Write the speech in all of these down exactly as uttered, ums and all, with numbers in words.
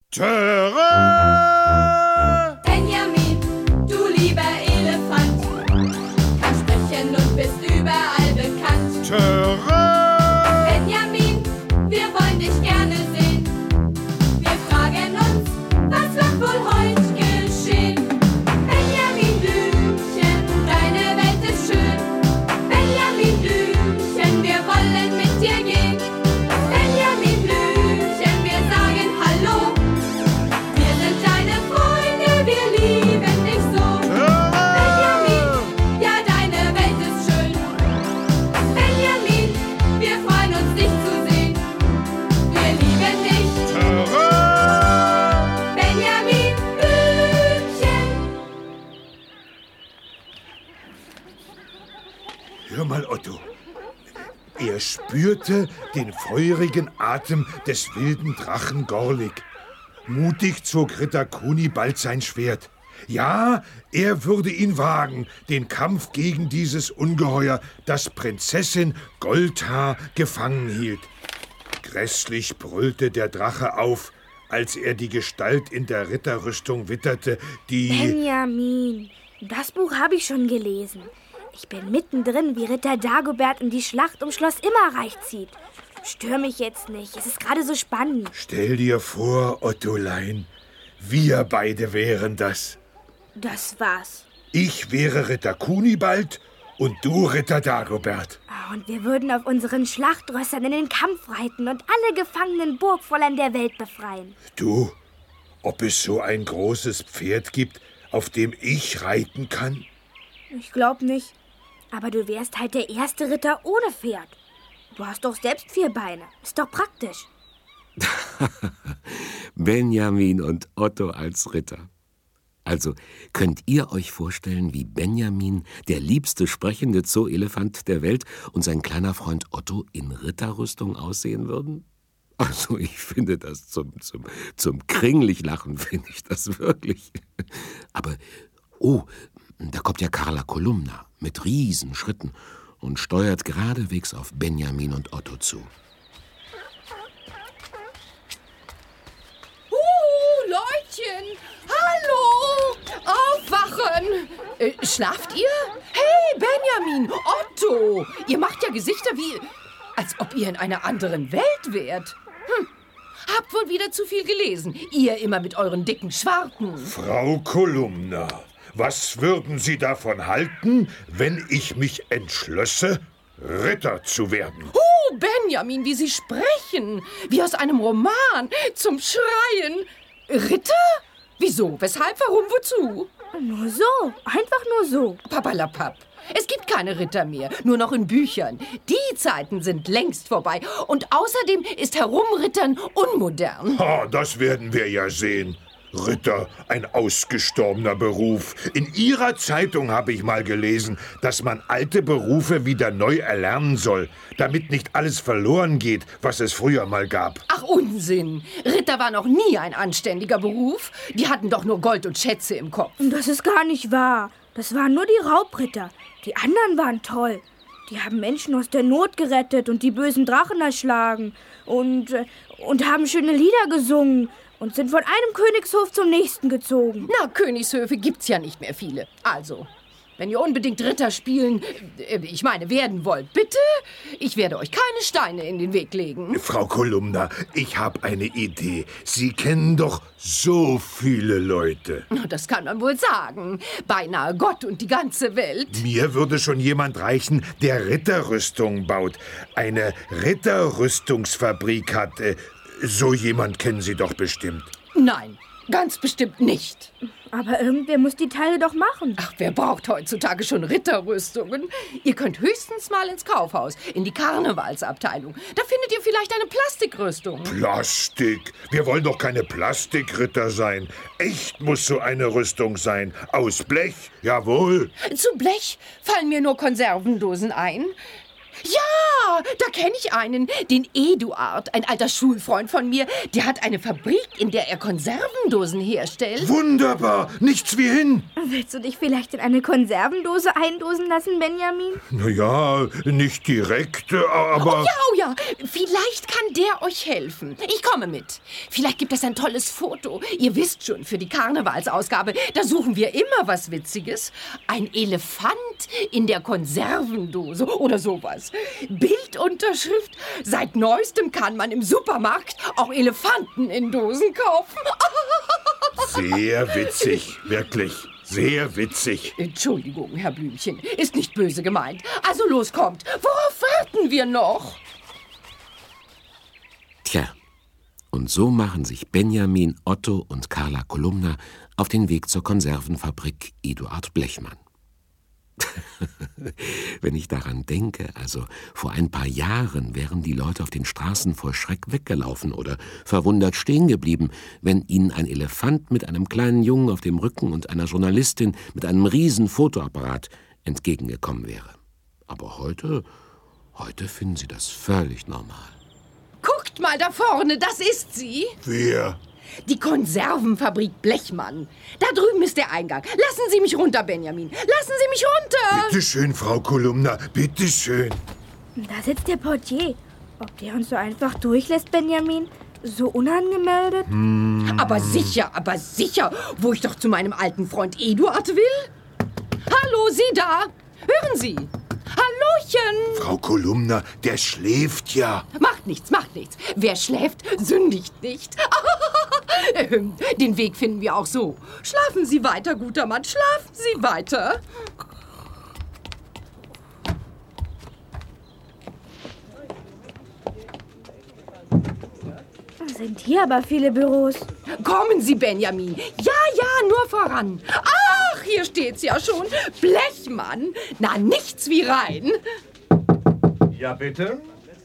Töre! Benjamin, du lieber Elefant, kannst sprechen und bist überall bekannt. Töre! Benjamin, wir wollen dich gerne sehen. Wir fragen uns, was wird wohl heute geschehen? Benjamin Blümchen, deine Welt ist schön. Benjamin Blümchen, wir wollen mit dir gehen. Benjamin Blümchen, wir sagen Hallo. Wir sind deine Freunde, wir lieben dich so. Benjamin, ja, deine Welt ist schön. Benjamin, wir freuen uns, dich zu sehen. Wir lieben dich. Töre! Benjamin Blümchen. Hör mal, Otto. Er spürte den feurigen Atem des wilden Drachen Gorlik. Mutig zog Ritter Kunibald sein Schwert. Ja, er würde ihn wagen, den Kampf gegen dieses Ungeheuer, das Prinzessin Goldhaar gefangen hielt. Grässlich brüllte der Drache auf, als er die Gestalt in der Ritterrüstung witterte, die... Benjamin, das Buch habe ich schon gelesen. Ich bin mittendrin, wie Ritter Dagobert in die Schlacht um Schloss Immerreich zieht. Stör mich jetzt nicht, es ist gerade so spannend. Stell dir vor, Ottolein, wir beide wären das. Das war's. Ich wäre Ritter Kunibald und du Ritter Dagobert. Ah, und wir würden auf unseren Schlachtrössern in den Kampf reiten und alle gefangenen Burgfräulein der Welt befreien. Du, ob es so ein großes Pferd gibt, auf dem ich reiten kann? Ich glaub nicht. Aber du wärst halt der erste Ritter ohne Pferd. Du hast doch selbst vier Beine. Ist doch praktisch. Benjamin und Otto als Ritter. Also, könnt ihr euch vorstellen, wie Benjamin, der liebste sprechende Zoo-Elefant der Welt, und sein kleiner Freund Otto in Ritterrüstung aussehen würden? Also, ich finde das zum, zum, zum Kringlich-Lachen, finde ich das wirklich. Aber, oh, da kommt ja Carla Kolumna mit Riesenschritten und steuert geradewegs auf Benjamin und Otto zu. Uh, Leutchen! Hallo! Aufwachen! Äh, schlaft ihr? Hey, Benjamin, Otto! Ihr macht ja Gesichter wie... als ob ihr in einer anderen Welt wärt. Hm. Habt wohl wieder zu viel gelesen. Ihr immer mit euren dicken Schwarten. Frau Kolumna, was würden Sie davon halten, wenn ich mich entschlösse, Ritter zu werden? Oh, Benjamin, wie Sie sprechen. Wie aus einem Roman. Zum Schreien. Ritter? Wieso? Weshalb? Warum? Wozu? Nur so. Einfach nur so. Papalapap. Es gibt keine Ritter mehr, nur noch in Büchern. Die Zeiten sind längst vorbei. Und außerdem ist Herumrittern unmodern. Ha, das werden wir ja sehen. Ritter, ein ausgestorbener Beruf. In Ihrer Zeitung habe ich mal gelesen, dass man alte Berufe wieder neu erlernen soll, damit nicht alles verloren geht, was es früher mal gab. Ach, Unsinn. Ritter war noch nie ein anständiger Beruf. Die hatten doch nur Gold und Schätze im Kopf. Das ist gar nicht wahr. Das waren nur die Raubritter. Die anderen waren toll. Die haben Menschen aus der Not gerettet und die bösen Drachen erschlagen. Und, äh, und haben schöne Lieder gesungen. Und sind von einem Königshof zum nächsten gezogen. Na, Königshöfe gibt's ja nicht mehr viele. Also, wenn ihr unbedingt Ritter spielen, äh, ich meine, werden wollt, bitte, ich werde euch keine Steine in den Weg legen. Frau Kolumna, ich habe eine Idee. Sie kennen doch so viele Leute. Das kann man wohl sagen. Beinahe Gott und die ganze Welt. Mir würde schon jemand reichen, der Ritterrüstung baut. Eine Ritterrüstungsfabrik hat. Äh, so jemand kennen Sie doch bestimmt. Nein, ganz bestimmt nicht. Aber irgendwer muss die Teile doch machen. Ach, wer braucht heutzutage schon Ritterrüstungen? Ihr könnt höchstens mal ins Kaufhaus, in die Karnevalsabteilung. Da findet ihr vielleicht eine Plastikrüstung. Plastik? Wir wollen doch keine Plastikritter sein. Echt muss so eine Rüstung sein. Aus Blech, jawohl. Zu Blech fallen mir nur Konservendosen ein. Ja, da kenne ich einen, den Eduard, ein alter Schulfreund von mir. Der hat eine Fabrik, in der er Konservendosen herstellt. Wunderbar, nichts wie hin. Willst du dich vielleicht in eine Konservendose eindosen lassen, Benjamin? Na ja, nicht direkt, aber... Oh ja, oh ja, vielleicht kann der euch helfen. Ich komme mit. Vielleicht gibt es ein tolles Foto. Ihr wisst schon, für die Karnevalsausgabe, da suchen wir immer was Witziges. Ein Elefant in der Konservendose oder sowas. Bildunterschrift: Seit neuestem kann man im Supermarkt auch Elefanten in Dosen kaufen. Sehr witzig, wirklich. Sehr witzig. Entschuldigung, Herr Blümchen, ist nicht böse gemeint. Also los, kommt. Worauf warten wir noch? Tja, und so machen sich Benjamin, Otto und Carla Kolumna auf den Weg zur Konservenfabrik Eduard Blechmann. Wenn ich daran denke, also vor ein paar Jahren wären die Leute auf den Straßen vor Schreck weggelaufen oder verwundert stehen geblieben, wenn ihnen ein Elefant mit einem kleinen Jungen auf dem Rücken und einer Journalistin mit einem riesen Fotoapparat entgegengekommen wäre. Aber heute, heute finden sie das völlig normal. Guckt mal da vorne, das ist sie. Wer? Die Konservenfabrik Blechmann. Da drüben ist der Eingang. Lassen Sie mich runter, Benjamin. Lassen Sie mich runter. Bitte schön, Frau Kolumna, bitte schön. Da sitzt der Portier. Ob der uns so einfach durchlässt, Benjamin? So unangemeldet? Hm. Aber sicher, aber sicher, wo ich doch zu meinem alten Freund Eduard will. Hallo, Sie da. Hören Sie. Hallöchen. Frau Kolumna, der schläft ja. Macht nichts, macht nichts. Wer schläft, sündigt nicht. ähm, den Weg finden wir auch so. Schlafen Sie weiter, guter Mann, schlafen Sie weiter. Sind hier aber viele Büros. Kommen Sie, Benjamin. Ja, ja, nur voran. Ach, hier steht's ja schon. Blechmann. Na, nichts wie rein. Ja, bitte?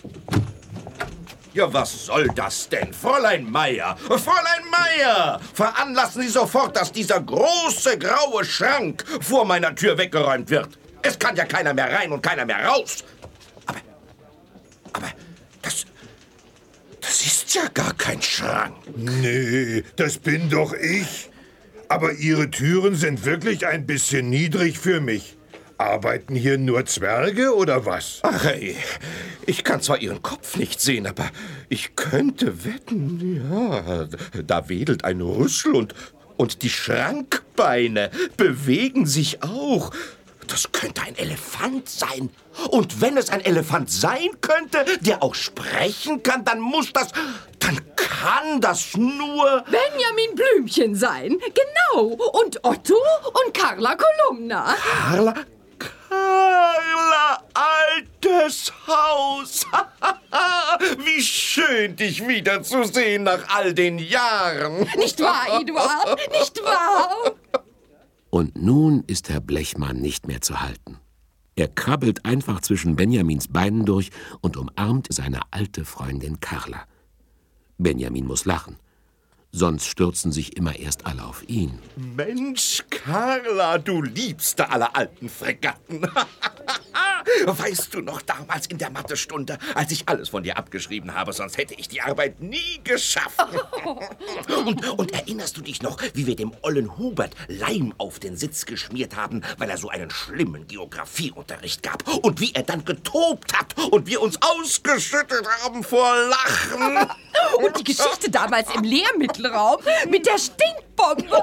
Ja, was soll das denn? Fräulein Meier, Fräulein Meier! Veranlassen Sie sofort, dass dieser große graue Schrank vor meiner Tür weggeräumt wird. Es kann ja keiner mehr rein und keiner mehr raus. Aber, aber, das, das ist ja gar kein Schrank. Nee, das bin doch ich. Aber Ihre Türen sind wirklich ein bisschen niedrig für mich. Arbeiten hier nur Zwerge oder was? Ach, ey, ich kann zwar Ihren Kopf nicht sehen, aber ich könnte wetten, ja, da wedelt ein Rüssel und, und die Schrankbeine bewegen sich auch. Das könnte ein Elefant sein. Und wenn es ein Elefant sein könnte, der auch sprechen kann, dann muss das, dann kann das nur... Benjamin Blümchen sein. Genau. Und Otto und Carla Kolumna. Carla... Carla, altes Haus. Wie schön, dich wiederzusehen nach all den Jahren. Nicht wahr, Eduard? Nicht wahr? Und nun ist Herr Blechmann nicht mehr zu halten. Er krabbelt einfach zwischen Benjamins Beinen durch und umarmt seine alte Freundin Carla. Benjamin muss lachen. Sonst stürzen sich immer erst alle auf ihn. Mensch, Carla, du liebste aller alten Fregatten. Weißt du noch damals in der Mathestunde, als ich alles von dir abgeschrieben habe, sonst hätte ich die Arbeit nie geschafft. Und, und erinnerst du dich noch, wie wir dem ollen Hubert Leim auf den Sitz geschmiert haben, weil er so einen schlimmen Geografieunterricht gab? Und wie er dann getobt hat und wir uns ausgeschüttet haben vor Lachen? Und die Geschichte damals im Lehrmittelraum mit der Stinkbombe.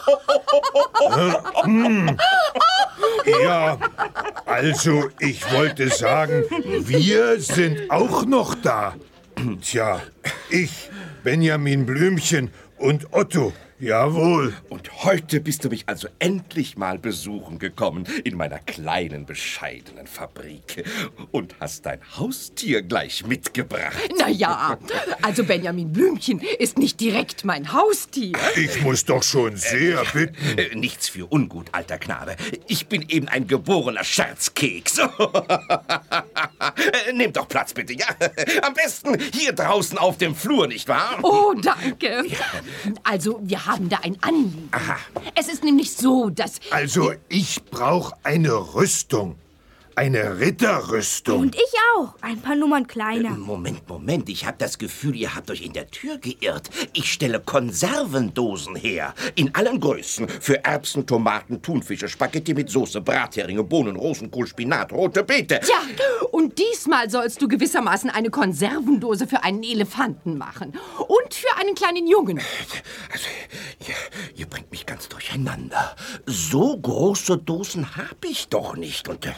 Ja, also ich wollte sagen, wir sind auch noch da. Tja, ich, Benjamin Blümchen und Otto, jawohl. Und heute bist du mich also endlich mal besuchen gekommen in meiner kleinen, bescheidenen Fabrik und hast dein Haustier gleich mitgebracht. Na ja, also Benjamin Blümchen ist nicht direkt mein Haustier. Ich muss doch schon sehr bitten. Äh, nichts für ungut, alter Knabe. Ich bin eben ein geborener Scherzkeks. äh, nehmt doch Platz, bitte, ja? Am besten hier draußen auf dem Flur, nicht wahr? Oh, danke. Also, wir haben da ein Anliegen. Aha. Es ist nämlich so, dass... Also ich brauche eine Rüstung. eine Ritterrüstung. Und ich auch. Ein paar Nummern kleiner. Moment, Moment. Ich habe das Gefühl, ihr habt euch in der Tür geirrt. Ich stelle Konservendosen her. In allen Größen. Für Erbsen, Tomaten, Thunfische, Spaghetti mit Soße, Bratheringe, Bohnen, Rosenkohl, Spinat, rote Beete. Tja, und diesmal sollst du gewissermaßen eine Konservendose für einen Elefanten machen. Und für einen kleinen Jungen. Also, ihr, ihr bringt mich ganz durcheinander. So große Dosen habe ich doch nicht. Und äh,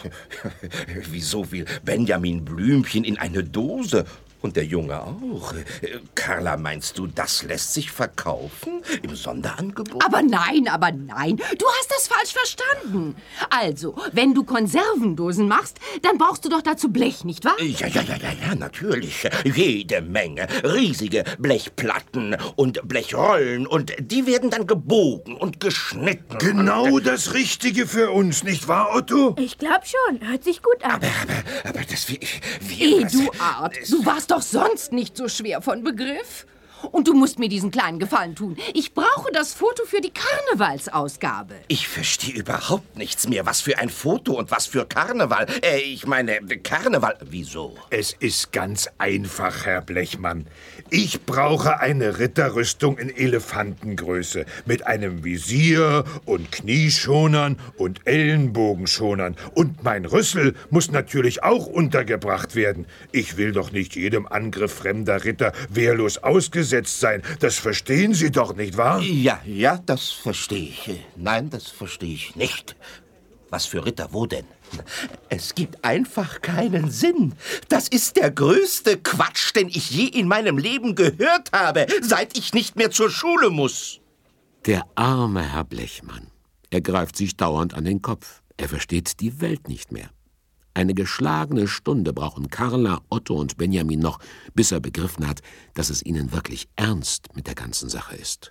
wieso will Benjamin Blümchen in eine Dose? Und der Junge auch. Carla, meinst du, das lässt sich verkaufen? Im Sonderangebot? Aber nein, aber nein. Du hast das falsch verstanden. Also, wenn du Konservendosen machst, dann brauchst du doch dazu Blech, nicht wahr? Ja, ja, ja, ja, ja, natürlich. Jede Menge. Riesige Blechplatten und Blechrollen. Und die werden dann gebogen und geschnitten. Genau das Richtige für uns, nicht wahr, Otto? Ich glaub schon. Hört sich gut an. Aber, aber, aber das wie... wie Eduard, du warst doch sonst nicht so schwer von Begriff. Und du musst mir diesen kleinen Gefallen tun. Ich brauche das Foto für die Karnevalsausgabe. Ich verstehe überhaupt nichts mehr. Was für ein Foto und was für Karneval. Äh, ich meine, Karneval... Wieso? Es ist ganz einfach, Herr Blechmann. Ich brauche eine Ritterrüstung in Elefantengröße mit einem Visier und Knieschonern und Ellenbogenschonern. Und mein Rüssel muss natürlich auch untergebracht werden. Ich will doch nicht jedem Angriff fremder Ritter wehrlos ausgesetzt sein. Das verstehen Sie doch, nicht wahr? Ja, ja, das verstehe ich. Nein, das verstehe ich nicht. Was für Ritter, wo denn? Es gibt einfach keinen Sinn. Das ist der größte Quatsch, den ich je in meinem Leben gehört habe, seit ich nicht mehr zur Schule muss. Der arme Herr Blechmann. Er greift sich dauernd an den Kopf. Er versteht die Welt nicht mehr. Eine geschlagene Stunde brauchen Carla, Otto und Benjamin noch, bis er begriffen hat, dass es ihnen wirklich ernst mit der ganzen Sache ist.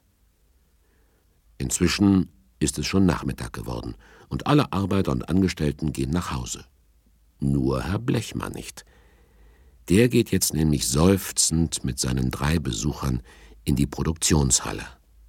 Inzwischen ist es schon Nachmittag geworden und alle Arbeiter und Angestellten gehen nach Hause. Nur Herr Blechmann nicht. Der geht jetzt nämlich seufzend mit seinen drei Besuchern in die Produktionshalle.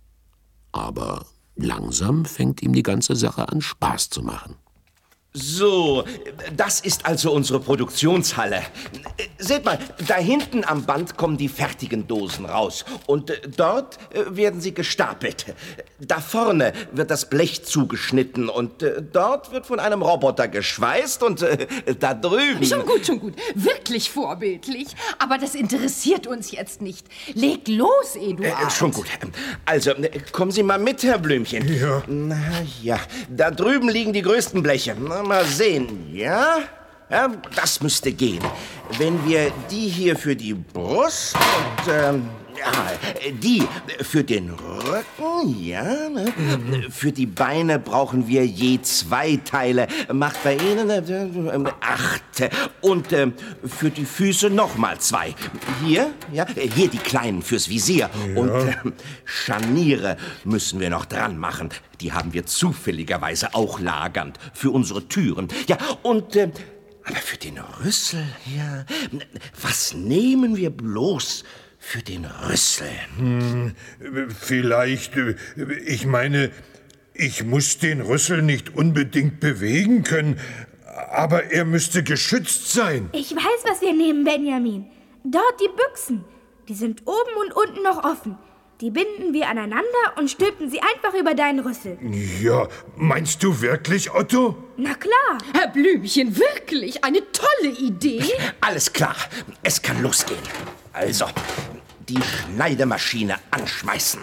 Aber langsam fängt ihm die ganze Sache an, Spaß zu machen. So, das ist also unsere Produktionshalle. Seht mal, da hinten am Band kommen die fertigen Dosen raus. Und dort werden sie gestapelt. Da vorne wird das Blech zugeschnitten. Und dort wird von einem Roboter geschweißt. Und da drüben... Schon gut, schon gut. Wirklich vorbildlich. Aber das interessiert uns jetzt nicht. Leg los, Eduard. Äh, schon gut. Also, kommen Sie mal mit, Herr Blümchen. Ja. Na ja, da drüben liegen die größten Bleche. Mal sehen, ja? Ja, das müsste gehen. Wenn wir die hier für die Brust und ähm, ja, die für den Rücken, ja, ne? Mhm. Für die Beine brauchen wir je zwei Teile. Macht bei Ihnen äh, acht. Und äh, für die Füße noch mal zwei. Hier, ja, hier die kleinen fürs Visier. Ja. Und äh, Scharniere müssen wir noch dran machen. Die haben wir zufälligerweise auch lagernd für unsere Türen. Ja, und äh, aber für den Rüssel, ja, was nehmen wir bloß für den Rüssel? Hm, vielleicht, ich meine, ich muss den Rüssel nicht unbedingt bewegen können, aber er müsste geschützt sein. Ich weiß, was wir nehmen, Benjamin. Dort die Büchsen. Die sind oben und unten noch offen. Die binden wir aneinander und stülpen sie einfach über deinen Rüssel. Ja, meinst du wirklich, Otto? Na klar. Herr Blümchen, wirklich eine tolle Idee. Alles klar, es kann losgehen. Also, die Schneidemaschine anschmeißen.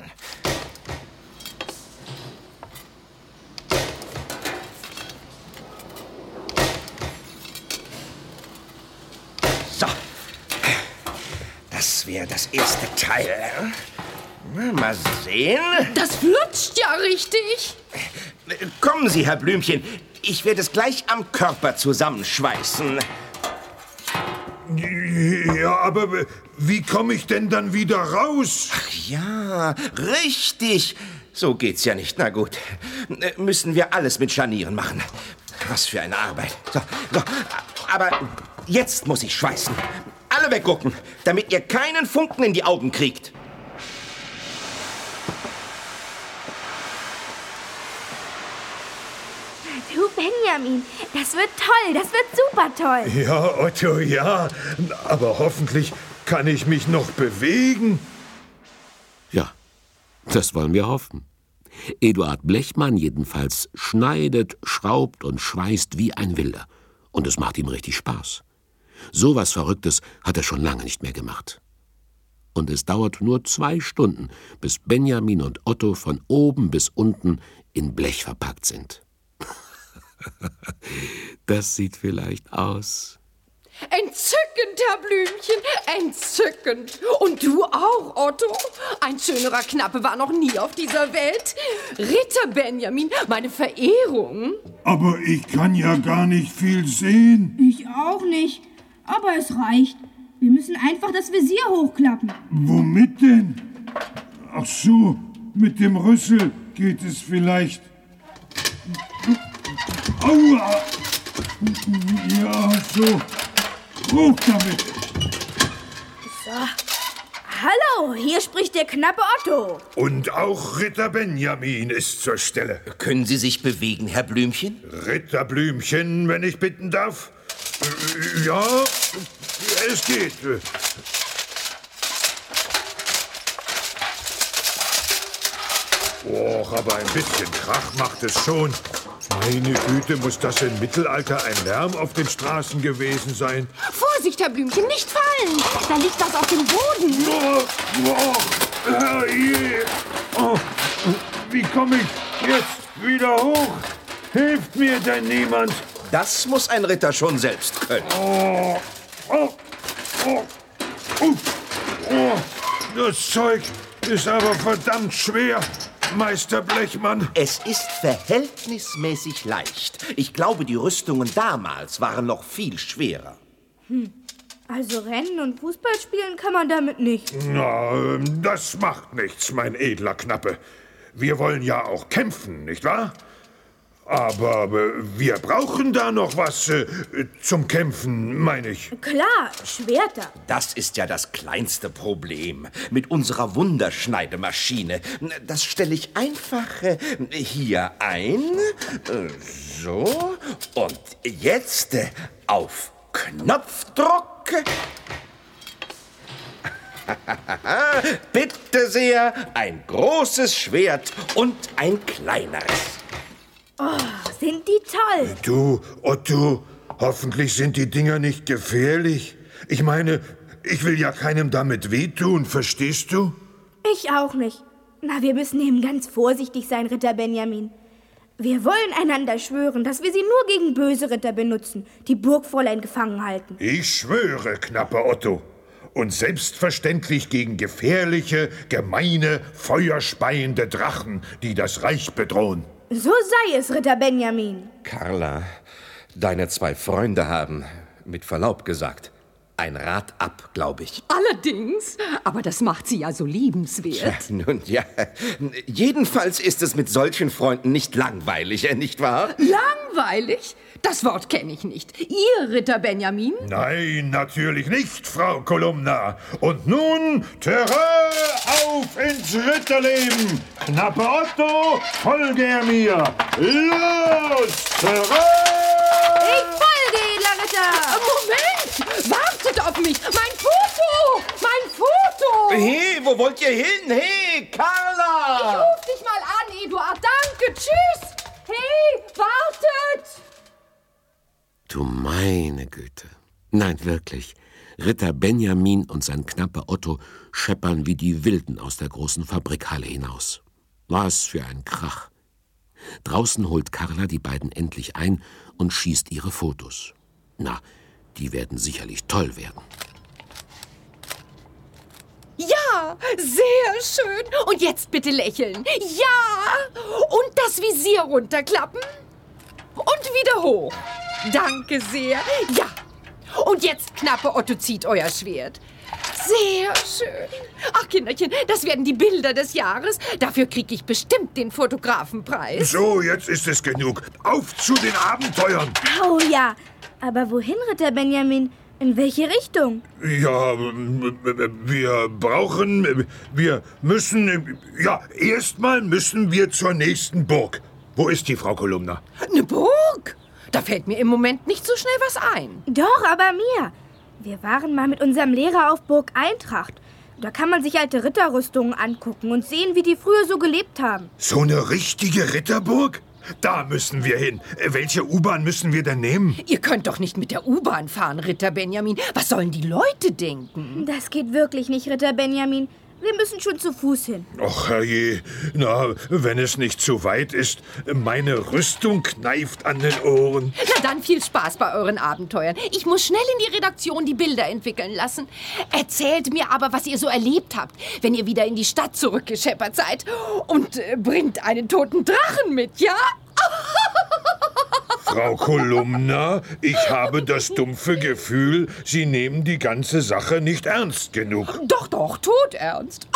So, das wäre das erste Teil. Mal sehen. Das flutscht ja richtig. Kommen Sie, Herr Blümchen. Ich werde es gleich am Körper zusammenschweißen. Ja, aber wie komme ich denn dann wieder raus? Ach ja, richtig. So geht's ja nicht. Na gut. Müssen wir alles mit Scharnieren machen. Was für eine Arbeit. So, so. Aber jetzt muss ich schweißen. Alle weggucken, damit ihr keinen Funken in die Augen kriegt. Du Benjamin, das wird toll, das wird super toll. Ja, Otto, ja. Aber hoffentlich kann ich mich noch bewegen. Ja, das wollen wir hoffen. Eduard Blechmann jedenfalls schneidet, schraubt und schweißt wie ein Wilder. Und es macht ihm richtig Spaß. So was Verrücktes hat er schon lange nicht mehr gemacht. Und es dauert nur zwei Stunden, bis Benjamin und Otto von oben bis unten in Blech verpackt sind. Das sieht vielleicht aus. Entzückend, Herr Blümchen, entzückend. Und du auch, Otto. Ein schönerer Knappe war noch nie auf dieser Welt. Ritter Benjamin, meine Verehrung. Aber ich kann ja gar nicht viel sehen. Ich auch nicht, aber es reicht. Wir müssen einfach das Visier hochklappen. Womit denn? Ach so, mit dem Rüssel geht es vielleicht. Aua! Ja, so. Hoch damit! So. Hallo, hier spricht der knappe Otto. Und auch Ritter Benjamin ist zur Stelle. Können Sie sich bewegen, Herr Blümchen? Ritter Blümchen, wenn ich bitten darf? Ja, es geht. Och, aber ein bisschen Krach macht es schon. Meine Güte, muss das im Mittelalter ein Lärm auf den Straßen gewesen sein? Vorsicht, Herr Blümchen, nicht fallen. Da liegt was auf dem Boden. Oh, oh, herrje. Oh, wie komme ich jetzt wieder hoch? Hilft mir denn niemand? Das muss ein Ritter schon selbst können. Oh, oh, oh, oh, oh. Das Zeug ist aber verdammt schwer, Meister Blechmann. Es ist verhältnismäßig leicht. Ich glaube, die Rüstungen damals waren noch viel schwerer. Hm. Also Rennen und Fußball spielen kann man damit nicht. Na, das macht nichts, mein edler Knappe. Wir wollen ja auch kämpfen, nicht wahr? Aber äh, wir brauchen da noch was äh, zum Kämpfen, meine ich. Klar, Schwerter. Das ist ja das kleinste Problem mit unserer Wunderschneidemaschine. Das stelle ich einfach äh, hier ein. Äh, so. Und jetzt äh, auf Knopfdruck. Bitte sehr, ein großes Schwert und ein kleineres. Oh, sind die toll. Du, Otto, hoffentlich sind die Dinger nicht gefährlich. Ich meine, ich will ja keinem damit wehtun, verstehst du? Ich auch nicht. Na, wir müssen eben ganz vorsichtig sein, Ritter Benjamin. Wir wollen einander schwören, dass wir sie nur gegen böse Ritter benutzen, die Burgfräulein gefangen halten. Ich schwöre, knapper Otto. Und selbstverständlich gegen gefährliche, gemeine, feuerspeiende Drachen, die das Reich bedrohen. So sei es, Ritter Benjamin. Carla, deine zwei Freunde haben, mit Verlaub gesagt, ein Rad ab, glaube ich. Allerdings, aber das macht sie ja so liebenswert. Tja, nun ja, jedenfalls ist es mit solchen Freunden nicht langweilig, nicht wahr? Langweilig? Das Wort kenne ich nicht. Ihr, Ritter Benjamin? Nein, natürlich nicht, Frau Kolumna. Und nun, Terrain auf ins Ritterleben. Knapper Otto, folge er mir. Los, Terrain! Ich folge, edler Ritter. Moment! Wartet auf mich! Mein Foto! Mein Foto! Hey, wo wollt ihr hin? Hey, Carla! Ich ruf dich mal an, Eduard. Danke, tschüss! Hey, wartet! Du meine Güte. Nein, wirklich. Ritter Benjamin und sein knapper Otto scheppern wie die Wilden aus der großen Fabrikhalle hinaus. Was für ein Krach. Draußen holt Carla die beiden endlich ein und schießt ihre Fotos. Na, die werden sicherlich toll werden. Ja, sehr schön. Und jetzt bitte lächeln. Ja! Und das Visier runterklappen. Und wieder hoch. Danke sehr. Ja. Und jetzt, knappe Otto, zieht euer Schwert. Sehr schön. Ach, Kinderchen, das werden die Bilder des Jahres. Dafür kriege ich bestimmt den Fotografenpreis. So, jetzt ist es genug. Auf zu den Abenteuern. Oh ja, aber wohin, Ritter Benjamin? In welche Richtung? Ja, wir brauchen, wir müssen, ja, erstmal müssen wir zur nächsten Burg. Wo ist die Frau Kolumna? Eine Burg? Da fällt mir im Moment nicht so schnell was ein. Doch, aber mir. Wir waren mal mit unserem Lehrer auf Burg Eintracht. Da kann man sich alte Ritterrüstungen angucken und sehen, wie die früher so gelebt haben. So eine richtige Ritterburg? Da müssen wir hin. Welche U-Bahn müssen wir denn nehmen? Ihr könnt doch nicht mit der U-Bahn fahren, Ritter Benjamin. Was sollen die Leute denken? Das geht wirklich nicht, Ritter Benjamin. Wir müssen schon zu Fuß hin. Och, herrje. Na, wenn es nicht zu weit ist. Meine Rüstung kneift an den Ohren. Na dann viel Spaß bei euren Abenteuern. Ich muss schnell in die Redaktion die Bilder entwickeln lassen. Erzählt mir aber, was ihr so erlebt habt, wenn ihr wieder in die Stadt zurückgescheppert seid. Und äh, bringt einen toten Drachen mit, ja? Frau Kolumna, ich habe das dumpfe Gefühl, Sie nehmen die ganze Sache nicht ernst genug. Doch, doch, todernst.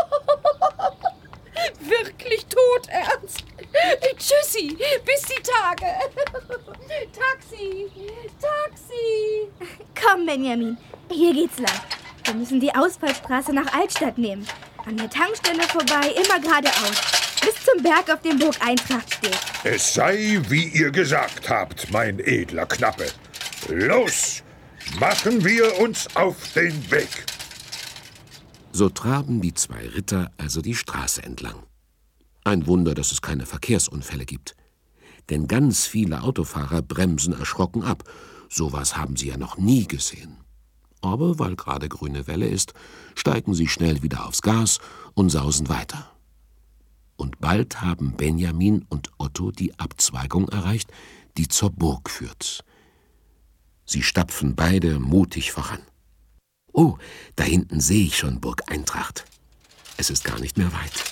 Wirklich todernst. Tschüssi, bis die Tage. Taxi, Taxi. Komm, Benjamin, hier geht's lang. Wir müssen die Ausfallstraße nach Altstadt nehmen. An der Tankstelle vorbei, immer geradeaus. Bis zum Berg, auf dem Burg Eintracht steht. Es sei, wie ihr gesagt habt, mein edler Knappe. Los, machen wir uns auf den Weg. So traben die zwei Ritter also die Straße entlang. Ein Wunder, dass es keine Verkehrsunfälle gibt. Denn ganz viele Autofahrer bremsen erschrocken ab. Sowas haben sie ja noch nie gesehen. Aber weil gerade grüne Welle ist, steigen sie schnell wieder aufs Gas und sausen weiter. Und bald haben Benjamin und Otto die Abzweigung erreicht, die zur Burg führt. Sie stapfen beide mutig voran. Oh, da hinten sehe ich schon Burg Eintracht. Es ist gar nicht mehr weit.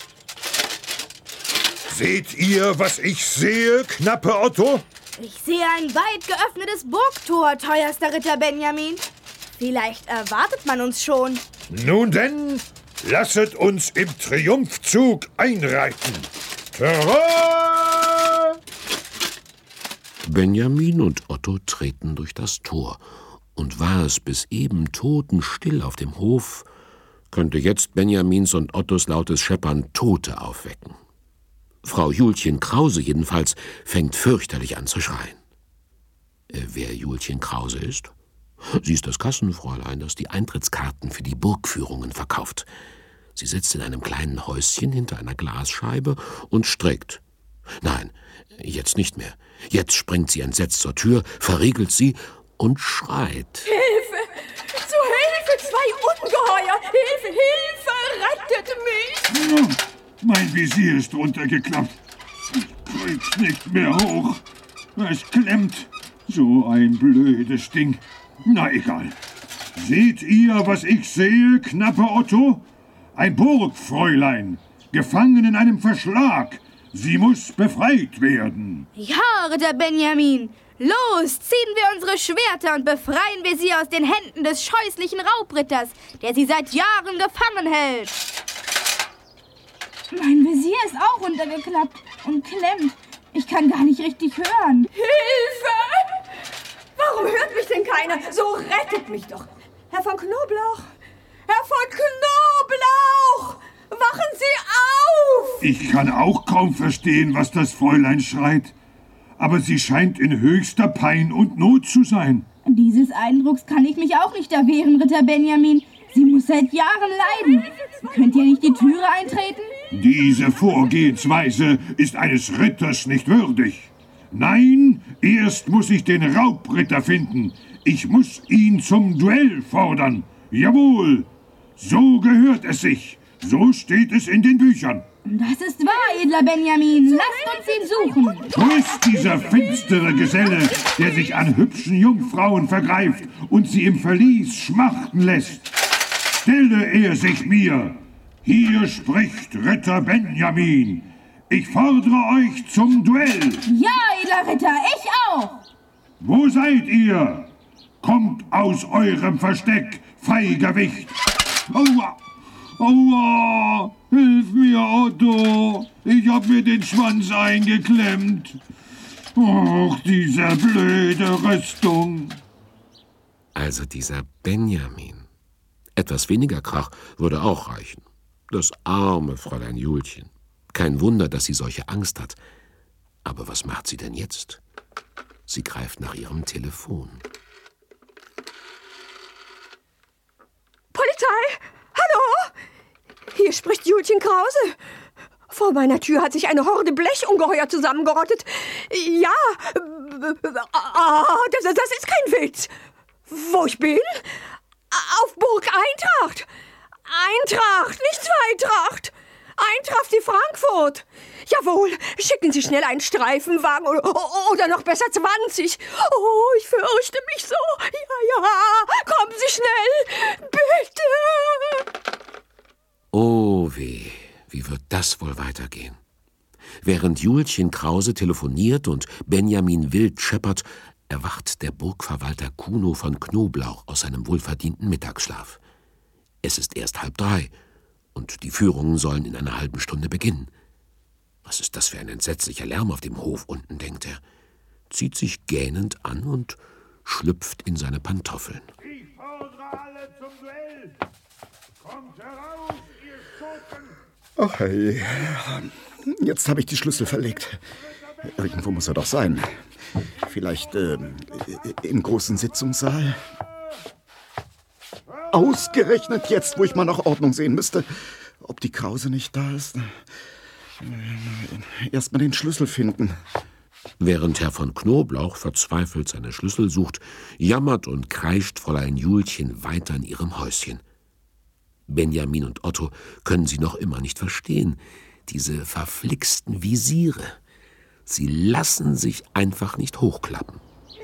Seht ihr, was ich sehe, knappe Otto? Ich sehe ein weit geöffnetes Burgtor, teuerster Ritter Benjamin. Vielleicht erwartet man uns schon. Nun denn, lasset uns im Triumphzug einreiten. Tada! Benjamin und Otto treten durch das Tor. Und war es bis eben totenstill auf dem Hof, könnte jetzt Benjamins und Ottos lautes Scheppern Tote aufwecken. Frau Julchen Krause jedenfalls fängt fürchterlich an zu schreien. Äh, wer Julchen Krause ist? Sie ist das Kassenfräulein, das die Eintrittskarten für die Burgführungen verkauft. Sie sitzt in einem kleinen Häuschen hinter einer Glasscheibe und strickt. Nein, jetzt nicht mehr. Jetzt springt sie entsetzt zur Tür, verriegelt sie und schreit. Hilfe! Zu Hilfe! Zwei Ungeheuer! Hilfe! Hilfe! Rettet mich! Mein Visier ist runtergeklappt. Ich krieg's nicht mehr hoch. Es klemmt. So ein blödes Ding. Na egal. Seht ihr, was ich sehe, knappe Otto? Ein Burgfräulein, gefangen in einem Verschlag. Sie muss befreit werden. Ja, Ritter Benjamin. Los, ziehen wir unsere Schwerter und befreien wir sie aus den Händen des scheußlichen Raubritters, der sie seit Jahren gefangen hält. Mein Visier ist auch runtergeklappt und klemmt. Ich kann gar nicht richtig hören. Hilfe! Warum hört mich denn keiner? So rettet mich doch. Herr von Knoblauch! Herr von Knoblauch! Wachen Sie auf! Ich kann auch kaum verstehen, was das Fräulein schreit. Aber sie scheint in höchster Pein und Not zu sein. Dieses Eindrucks kann ich mich auch nicht erwehren, Ritter Benjamin. Sie muss seit Jahren leiden. Könnt ihr nicht die Türe eintreten? Diese Vorgehensweise ist eines Ritters nicht würdig. Nein, erst muss ich den Raubritter finden. Ich muss ihn zum Duell fordern. Jawohl, so gehört es sich. So steht es in den Büchern. Das ist wahr, edler Benjamin. Lasst uns ihn suchen. Wo ist dieser finstere Geselle, der sich an hübschen Jungfrauen vergreift und sie im Verlies schmachten lässt? Stelle er sich mir. Hier spricht Ritter Benjamin. Ich fordere euch zum Duell. Ja, edler Ritter, ich auch. Wo seid ihr? Kommt aus eurem Versteck, feiger Wicht. Aua! Aua! Hilf mir, Otto! Ich hab mir den Schwanz eingeklemmt. Och, diese blöde Rüstung. Also dieser Benjamin. Etwas weniger Krach würde auch reichen. Das arme Fräulein Julchen. Kein Wunder, dass sie solche Angst hat. Aber was macht sie denn jetzt? Sie greift nach ihrem Telefon. Polizei! Hallo! Hier spricht Julchen Krause. Vor meiner Tür hat sich eine Horde Blechungeheuer zusammengerottet. Ja, ah, das, das ist kein Witz. Wo ich bin? Auf Burg Eintracht. Eintracht, nicht Zweitracht. Eintracht die Frankfurt. Jawohl, schicken Sie schnell einen Streifenwagen oder, oder noch besser zwanzig. Oh, ich fürchte mich so. Ja, ja, kommen Sie schnell, bitte. Oh weh, wie wird das wohl weitergehen? Während Julchen Krause telefoniert und Benjamin wild scheppert, erwacht der Burgverwalter Kuno von Knoblauch aus seinem wohlverdienten Mittagsschlaf. Es ist erst halb drei und die Führungen sollen in einer halben Stunde beginnen. Was ist das für ein entsetzlicher Lärm auf dem Hof unten, denkt er, zieht sich gähnend an und schlüpft in seine Pantoffeln. Ich fordere alle zum Duell. Kommt heraus, ihr Schurken! Ach hey, jetzt habe ich die Schlüssel verlegt. Irgendwo muss er doch sein. Vielleicht äh, im großen Sitzungssaal. Ausgerechnet jetzt, wo ich mal nach Ordnung sehen müsste. Ob die Krause nicht da ist? Erst mal den Schlüssel finden. Während Herr von Knoblauch verzweifelt seine Schlüssel sucht, jammert und kreischt Fräulein Julchen weiter in ihrem Häuschen. Benjamin und Otto können sie noch immer nicht verstehen. Diese verflixten Visiere. Sie lassen sich einfach nicht hochklappen.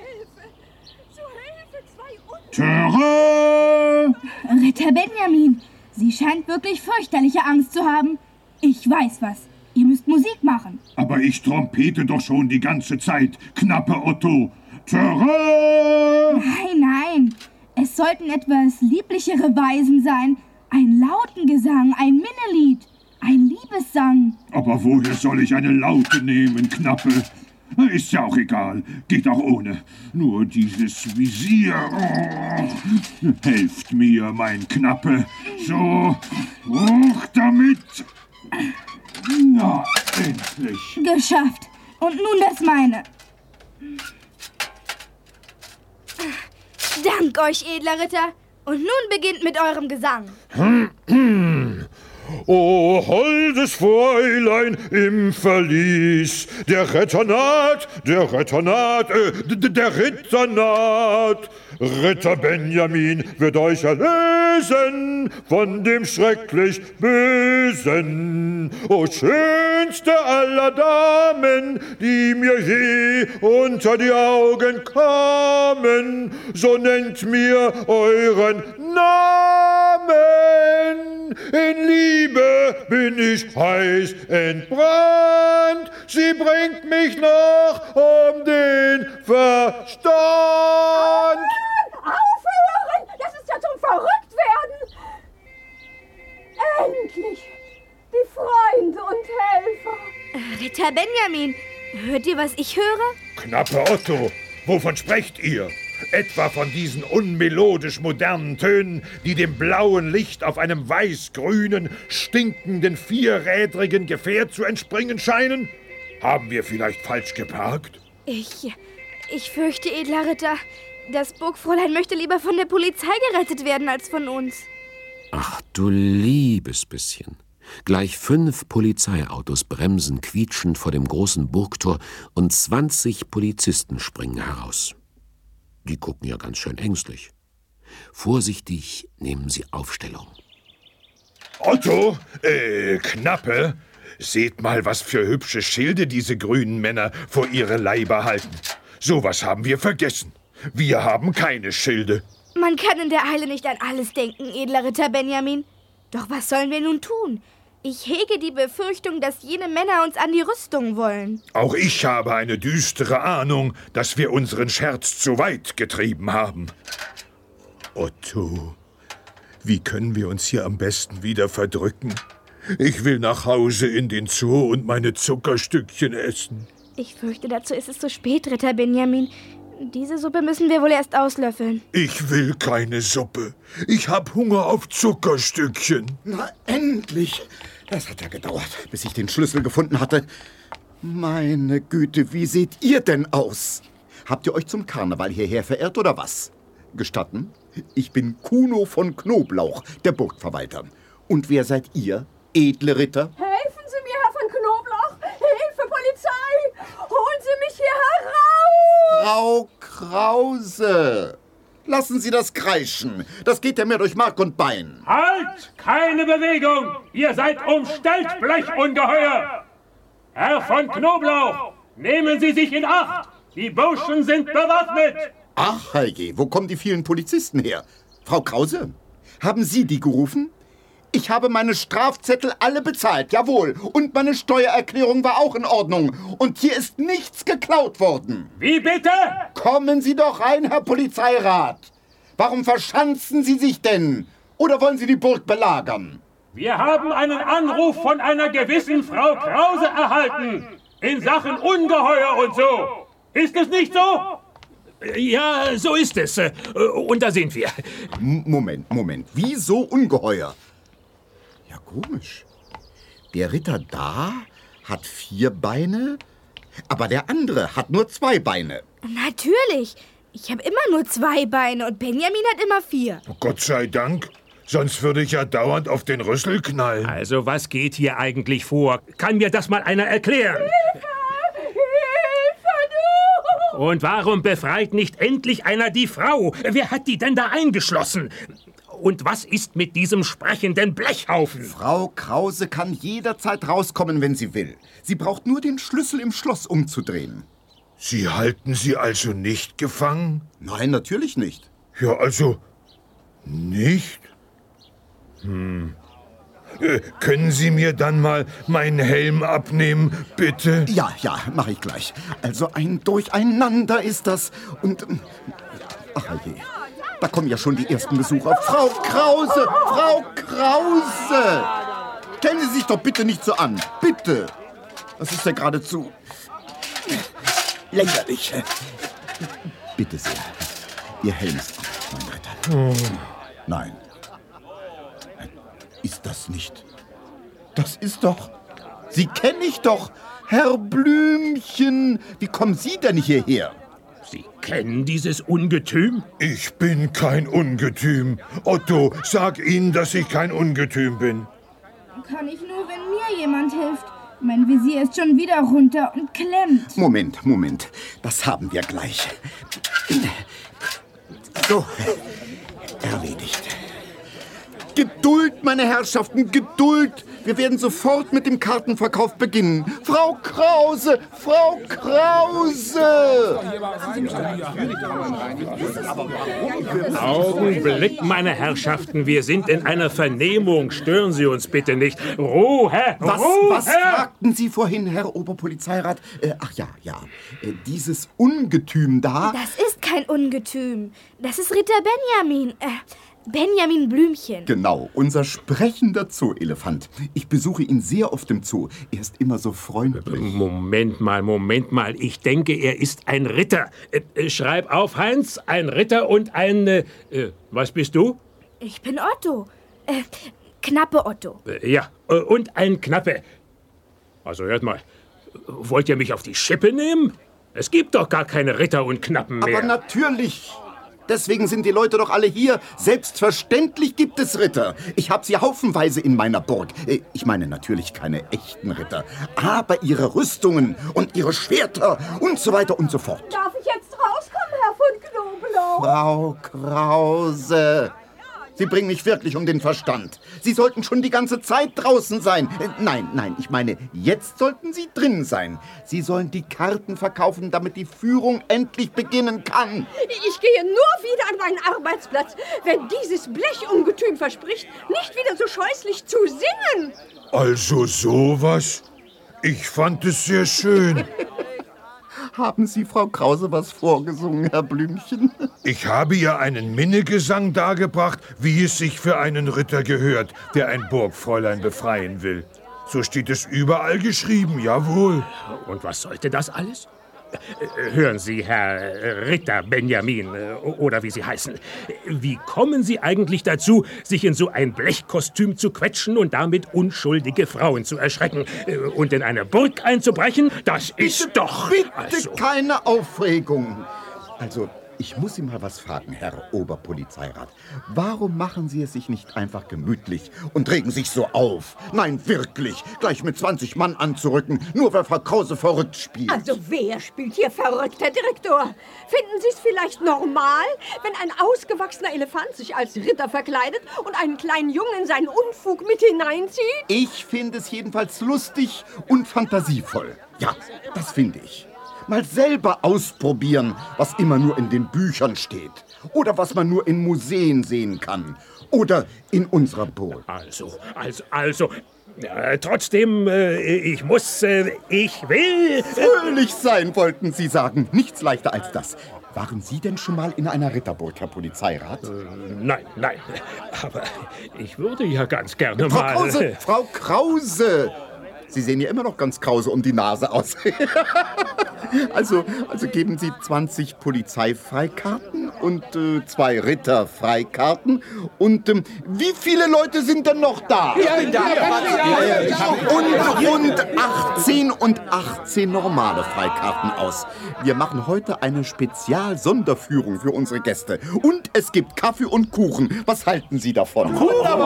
Terror! Ritter Benjamin, sie scheint wirklich fürchterliche Angst zu haben. Ich weiß was. Ihr müsst Musik machen. Aber ich trompete doch schon die ganze Zeit, knappe Otto. Terror! Nein, nein. Es sollten etwas lieblichere Weisen sein. Ein Lautengesang, ein Minnelied, ein Liebessang. Aber woher soll ich eine Laute nehmen, Knappe? Ist ja auch egal. Geht auch ohne. Nur dieses Visier. Oh, helft mir, mein Knappe. So, hoch damit. Na, endlich. Geschafft. Und nun das meine. Dank euch, edler Ritter. Und nun beginnt mit eurem Gesang. O holdes Fräulein im Verlies, der Retter naht, der Retter naht, äh, der Ritter naht. Ritter Benjamin wird euch erlösen von dem schrecklich Bösen. O schönste aller Damen, die mir je unter die Augen kamen, so nennt mir euren Namen. In Liebe bin ich heiß entbrannt, sie bringt mich noch um den Verstand. Aufhören! Das ist ja zum Verrücktwerden! Endlich! Die Freunde und Helfer! Ritter Benjamin, hört ihr, was ich höre? Knappe Otto, wovon sprecht ihr? Etwa von diesen unmelodisch modernen Tönen, die dem blauen Licht auf einem weiß-grünen, stinkenden, vierrädrigen Gefährt zu entspringen scheinen? Haben wir vielleicht falsch geparkt? Ich, ich fürchte, edler Ritter, das Burgfräulein möchte lieber von der Polizei gerettet werden als von uns. Ach du liebes bisschen. Gleich fünf Polizeiautos bremsen quietschend vor dem großen Burgtor und zwanzig Polizisten springen heraus. Die gucken ja ganz schön ängstlich. Vorsichtig nehmen sie Aufstellung. Otto, äh, Knappe, seht mal, was für hübsche Schilde diese grünen Männer vor ihre Leiber halten. Sowas haben wir vergessen. Wir haben keine Schilde. Man kann in der Eile nicht an alles denken, edler Ritter Benjamin. Doch was sollen wir nun tun? Ich hege die Befürchtung, dass jene Männer uns an die Rüstung wollen. Auch ich habe eine düstere Ahnung, dass wir unseren Scherz zu weit getrieben haben. Otto, wie können wir uns hier am besten wieder verdrücken? Ich will nach Hause in den Zoo und meine Zuckerstückchen essen. Ich fürchte, dazu ist es zu spät, Ritter Benjamin. Diese Suppe müssen wir wohl erst auslöffeln. Ich will keine Suppe. Ich hab Hunger auf Zuckerstückchen. Na, endlich! Das hat ja gedauert, bis ich den Schlüssel gefunden hatte. Meine Güte, wie seht ihr denn aus? Habt ihr euch zum Karneval hierher verirrt oder was? Gestatten? Ich bin Kuno von Knoblauch, der Burgverwalter. Und wer seid ihr, edle Ritter? Helfen Sie mir, Herr von Knoblauch! Hilfe, Polizei! Holen Sie mich hier heraus! Frau Krause! Lassen Sie das kreischen. Das geht ja mir durch Mark und Bein. Halt! Keine Bewegung! Ihr seid umstellt, Blechungeheuer! Herr von Knoblauch, nehmen Sie sich in Acht! Die Burschen sind bewaffnet! Ach, herrje, wo kommen die vielen Polizisten her? Frau Krause, haben Sie die gerufen? Ich habe meine Strafzettel alle bezahlt, jawohl. Und meine Steuererklärung war auch in Ordnung. Und hier ist nichts geklaut worden. Wie bitte? Kommen Sie doch rein, Herr Polizeirat. Warum verschanzen Sie sich denn? Oder wollen Sie die Burg belagern? Wir haben einen Anruf von einer gewissen Frau Krause erhalten. In Sachen Ungeheuer und so. Ist es nicht so? Ja, so ist es. Und da sind wir. M- Moment, Moment. Wieso Ungeheuer? Ja, komisch. Der Ritter da hat vier Beine, aber der andere hat nur zwei Beine. Natürlich. Ich habe immer nur zwei Beine und Benjamin hat immer vier. Gott sei Dank. Sonst würde ich ja dauernd auf den Rüssel knallen. Also, was geht hier eigentlich vor? Kann mir das mal einer erklären? Hilfe! Hilfe, du! Und warum befreit nicht endlich einer die Frau? Wer hat die denn da eingeschlossen? Und was ist mit diesem sprechenden Blechhaufen? Frau Krause kann jederzeit rauskommen, wenn sie will. Sie braucht nur den Schlüssel im Schloss umzudrehen. Sie halten sie also nicht gefangen? Nein, natürlich nicht. Ja, also nicht? Hm. Äh, können Sie mir dann mal meinen Helm abnehmen, bitte? Ja, ja, mache ich gleich. Also ein Durcheinander ist das. Und, ach je, da kommen ja schon die ersten Besucher. Frau Krause, Frau Krause! Stellen Sie sich doch bitte nicht so an, bitte. Das ist ja geradezu lächerlich. Bitte sehr, Ihr Helm ist ab, mein Ritter. Nein. Ist das nicht? Das ist doch... Sie kenne ich doch, Herr Blümchen. Wie kommen Sie denn hierher? Sie kennen dieses Ungetüm? Ich bin kein Ungetüm. Otto, sag ihnen, dass ich kein Ungetüm bin. Kann ich nur, wenn mir jemand hilft. Mein Visier ist schon wieder runter und klemmt. Moment, Moment. Das haben wir gleich. So, erledigt. Geduld, meine Herrschaften, Geduld. Wir werden sofort mit dem Kartenverkauf beginnen. Frau Krause, Frau Krause! Augenblick, meine Herrschaften, wir sind in einer Vernehmung. Stören Sie uns bitte nicht. Ruhe! Was, Ruhe! was fragten Sie vorhin, Herr Oberpolizeirat? Äh, ach ja, ja. Äh, dieses Ungetüm da... Das ist kein Ungetüm. Das ist Ritter Benjamin. Äh, Benjamin Blümchen. Genau, unser sprechender Zoo-Elefant. Ich besuche ihn sehr oft im Zoo. Er ist immer so freundlich. Moment mal, Moment mal. Ich denke, er ist ein Ritter. Äh, schreib auf, Heinz, ein Ritter und ein... Äh, was bist du? Ich bin Otto. Äh, Knappe Otto. Äh, ja, äh, und ein Knappe. Also hört mal, wollt ihr mich auf die Schippe nehmen? Es gibt doch gar keine Ritter und Knappen mehr. Aber natürlich. Deswegen sind die Leute doch alle hier. Selbstverständlich gibt es Ritter. Ich habe sie haufenweise in meiner Burg. Ich meine natürlich keine echten Ritter. Aber ihre Rüstungen und ihre Schwerter und so weiter und so fort. Darf ich jetzt rauskommen, Herr von Knoblauch? Frau Krause, Sie bringen mich wirklich um den Verstand. Sie sollten schon die ganze Zeit draußen sein. Äh, nein, nein, ich meine, jetzt sollten Sie drin sein. Sie sollen die Karten verkaufen, damit die Führung endlich beginnen kann. Ich gehe nur wieder an meinen Arbeitsplatz, wenn dieses Blechungetüm verspricht, nicht wieder so scheußlich zu singen. Also sowas? Ich fand es sehr schön. Haben Sie Frau Krause was vorgesungen, Herr Blümchen? Ich habe ihr einen Minnegesang dargebracht, wie es sich für einen Ritter gehört, der ein Burgfräulein befreien will. So steht es überall geschrieben, jawohl. Und was sollte das alles? Hören Sie, Herr Ritter Benjamin, oder wie Sie heißen. Wie kommen Sie eigentlich dazu, sich in so ein Blechkostüm zu quetschen und damit unschuldige Frauen zu erschrecken und in eine Burg einzubrechen? Das ist bitte, doch... Bitte also. keine Aufregung. Also, ich muss Sie mal was fragen, Herr Oberpolizeirat. Warum machen Sie es sich nicht einfach gemütlich und regen sich so auf? Nein, wirklich, gleich mit zwanzig Mann anzurücken, nur weil Frau Krause verrückt spielt. Also wer spielt hier verrückt, Herr Direktor? Finden Sie es vielleicht normal, wenn ein ausgewachsener Elefant sich als Ritter verkleidet und einen kleinen Jungen in seinen Unfug mit hineinzieht? Ich finde es jedenfalls lustig und fantasievoll. Ja, das finde ich. Mal selber ausprobieren, was immer nur in den Büchern steht. Oder was man nur in Museen sehen kann. Oder in unserer Burg. Also, also, also... Äh, trotzdem, äh, ich muss, äh, ich will... Äh, Fröhlich sein, wollten Sie sagen. Nichts leichter als das. Waren Sie denn schon mal in einer Ritterburg, Herr Polizeirat? Äh, nein, nein. Aber ich würde ja ganz gerne Frau mal... Krause, Frau Krause! Sie sehen ja immer noch ganz krause um die Nase aus. also, also geben Sie zwanzig Polizeifreikarten und äh, zwei Ritterfreikarten. Und ähm, wie viele Leute sind denn noch da? Ja, ja, ja, und, und achtzehn und achtzehn normale Freikarten aus. Wir machen heute eine Spezial-Sonderführung für unsere Gäste. Und es gibt Kaffee und Kuchen. Was halten Sie davon?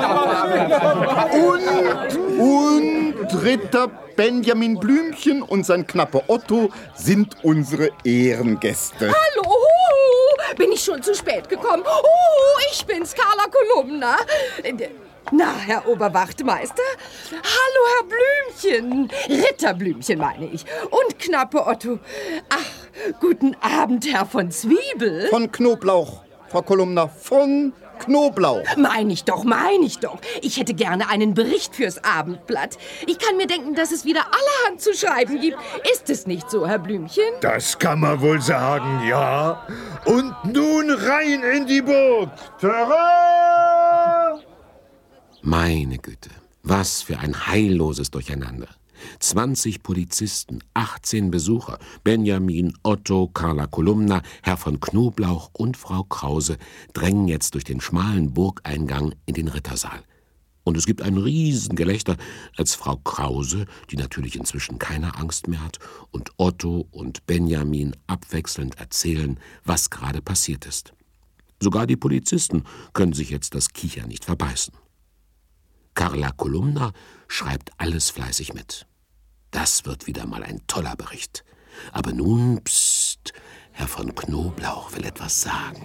Und, und Ritter Benjamin Blümchen und sein Knappe Otto sind unsere Ehrengäste. Hallo, bin ich schon zu spät gekommen? Oh, ich bin's, Carla Kolumna. Na, Herr Oberwachtmeister? Hallo, Herr Blümchen. Ritter Blümchen, meine ich. Und Knappe Otto. Ach, guten Abend, Herr von Zwiebel. Von Knoblauch, Frau Kolumna, von Knoblauch. Mein ich doch, mein ich doch. Ich hätte gerne einen Bericht fürs Abendblatt. Ich kann mir denken, dass es wieder allerhand zu schreiben gibt. Ist es nicht so, Herr Blümchen? Das kann man wohl sagen, ja. Und nun rein in die Burg. Terrain! Meine Güte, was für ein heilloses Durcheinander. zwanzig Polizisten, achtzehn Besucher, Benjamin, Otto, Carla Kolumna, Herr von Knoblauch und Frau Krause drängen jetzt durch den schmalen Burgeingang in den Rittersaal. Und es gibt ein Riesengelächter, als Frau Krause, die natürlich inzwischen keine Angst mehr hat, und Otto und Benjamin abwechselnd erzählen, was gerade passiert ist. Sogar die Polizisten können sich jetzt das Kichern nicht verbeißen. Carla Kolumna schreibt alles fleißig mit. Das wird wieder mal ein toller Bericht. Aber nun, psst, Herr von Knoblauch will etwas sagen.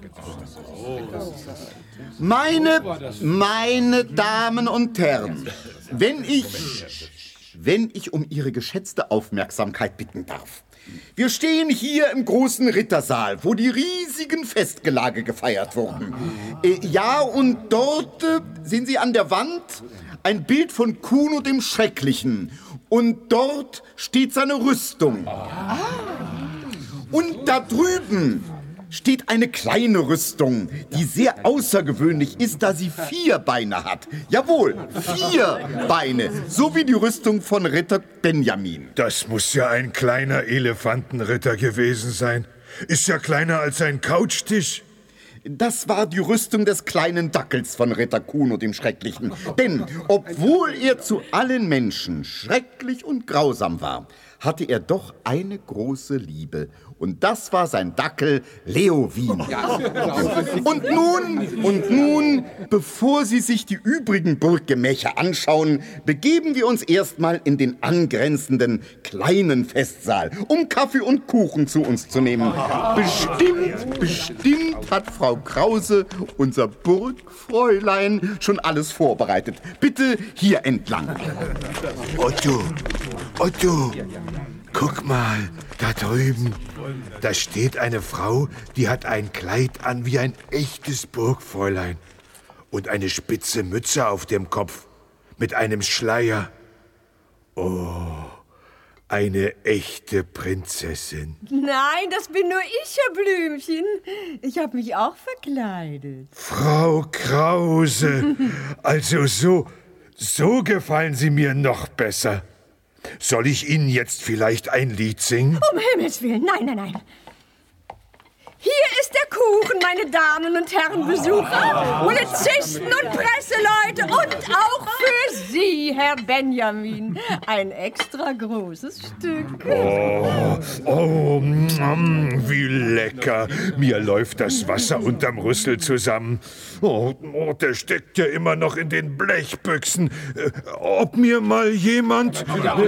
Meine, meine Damen und Herren, wenn ich, wenn ich um Ihre geschätzte Aufmerksamkeit bitten darf. Wir stehen hier im großen Rittersaal, wo die riesigen Festgelage gefeiert wurden. Äh, ja, und dort äh, sehen Sie an der Wand ein Bild von Kuno dem Schrecklichen. Und dort steht seine Rüstung. Und da drüben steht eine kleine Rüstung, die sehr außergewöhnlich ist, da sie vier Beine hat. Jawohl, vier Beine, so wie die Rüstung von Ritter Benjamin. Das muss ja ein kleiner Elefantenritter gewesen sein. Ist ja kleiner als ein Couchtisch. Das war die Rüstung des kleinen Dackels von Ritter Kuno dem Schrecklichen. Denn obwohl er zu allen Menschen schrecklich und grausam war, hatte er doch eine große Liebe. Und das war sein Dackel Leowin. Und nun, und nun, bevor Sie sich die übrigen Burggemächer anschauen, begeben wir uns erstmal in den angrenzenden kleinen Festsaal, um Kaffee und Kuchen zu uns zu nehmen. Bestimmt, bestimmt hat Frau Krause, unser Burgfräulein, schon alles vorbereitet. Bitte hier entlang. Otto, Otto, guck mal, da drüben. Da steht eine Frau, die hat ein Kleid an wie ein echtes Burgfräulein. Und eine spitze Mütze auf dem Kopf mit einem Schleier. Oh, eine echte Prinzessin. Nein, das bin nur ich, Herr Blümchen. Ich habe mich auch verkleidet. Frau Krause, also so, so gefallen Sie mir noch besser. Soll ich Ihnen jetzt vielleicht ein Lied singen? Um Himmels Willen, nein, nein, nein. Hier ist der Kuchen, meine Damen und Herren Besucher, Polizisten und Presseleute und auch für Sie, Herr Benjamin, ein extra großes Stück. Oh, oh, mm, wie lecker. Mir läuft das Wasser unterm Rüssel zusammen. Oh, oh, der steckt ja immer noch in den Blechbüchsen. Äh, ob mir mal jemand...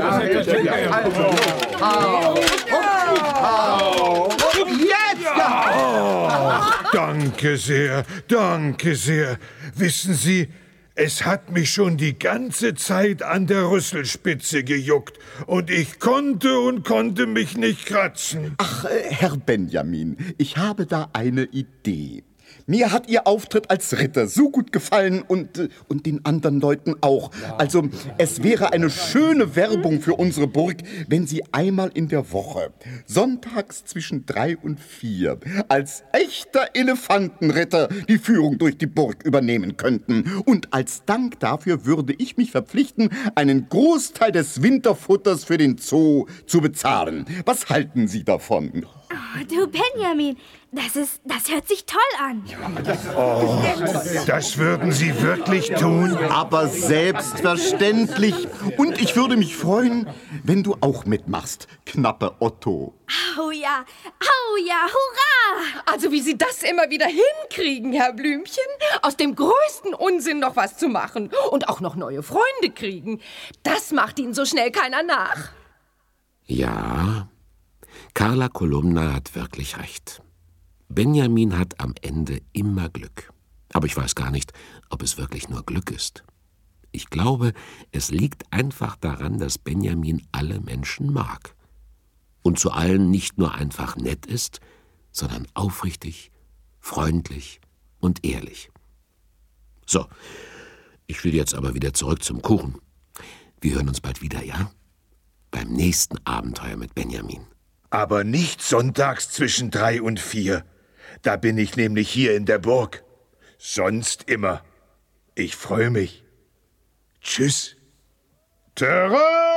Oh, danke sehr, danke sehr. Wissen Sie, es hat mich schon die ganze Zeit an der Rüsselspitze gejuckt und ich konnte und konnte mich nicht kratzen. Ach, äh, Herr Benjamin, ich habe da eine Idee. Mir hat Ihr Auftritt als Ritter so gut gefallen und, äh, und den anderen Leuten auch. Also, es wäre eine schöne Werbung für unsere Burg, wenn Sie einmal in der Woche, sonntags zwischen drei und vier, als echter Elefantenritter die Führung durch die Burg übernehmen könnten. Und als Dank dafür würde ich mich verpflichten, einen Großteil des Winterfutters für den Zoo zu bezahlen. Was halten Sie davon? Oh, du Benjamin, das ist, das hört sich toll an. Oh, das würden Sie wirklich tun? Aber selbstverständlich. Und ich würde mich freuen, wenn du auch mitmachst, knappe Otto. Oh ja, oh ja, hurra! Also wie Sie das immer wieder hinkriegen, Herr Blümchen, aus dem größten Unsinn noch was zu machen und auch noch neue Freunde kriegen, das macht Ihnen so schnell keiner nach. Ja, Carla Kolumna hat wirklich recht. Benjamin hat am Ende immer Glück. Aber ich weiß gar nicht, ob es wirklich nur Glück ist. Ich glaube, es liegt einfach daran, dass Benjamin alle Menschen mag. Und zu allen nicht nur einfach nett ist, sondern aufrichtig, freundlich und ehrlich. So, ich will jetzt aber wieder zurück zum Kuchen. Wir hören uns bald wieder, ja? Beim nächsten Abenteuer mit Benjamin. Aber nicht sonntags zwischen drei und vier. Da bin ich nämlich hier in der Burg. Sonst immer. Ich freue mich. Tschüss. Terrain!